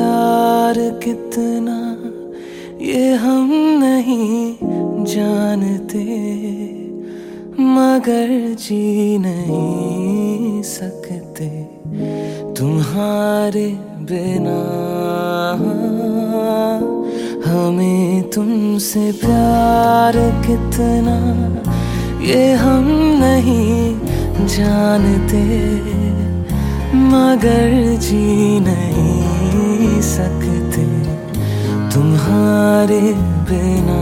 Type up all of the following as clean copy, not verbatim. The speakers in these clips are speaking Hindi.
प्यार कितना ये हम नहीं जानते, मगर जी नहीं सकते तुम्हारे बिना। हमें तुमसे प्यार कितना ये हम नहीं जानते, मगर जी नहीं सकते तुम्हारे बिना।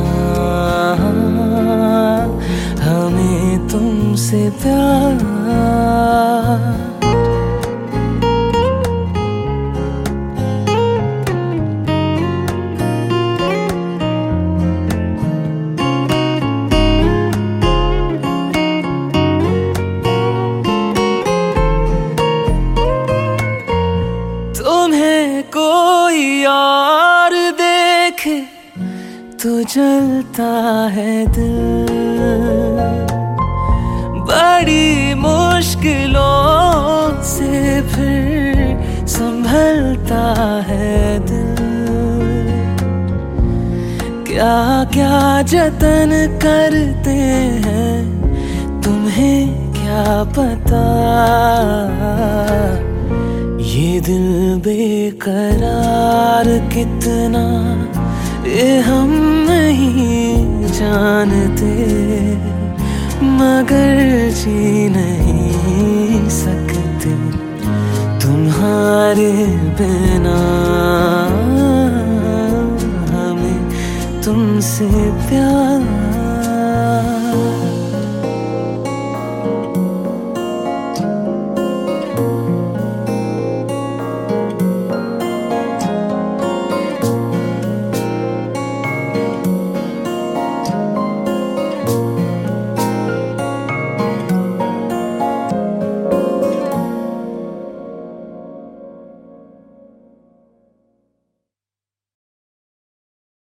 हमें तुमसे प्यार। तुम्हें कोई और देखे तो जलता है दिल, बड़ी मुश्किलों से फिर संभलता है दिल। क्या क्या जतन करते हैं तुम्हें क्या पता, ये दिल बेकरार कितना ये हम नहीं जानते, मगर जी नहीं सकते तुम्हारे बिना। हमें तुमसे प्यार।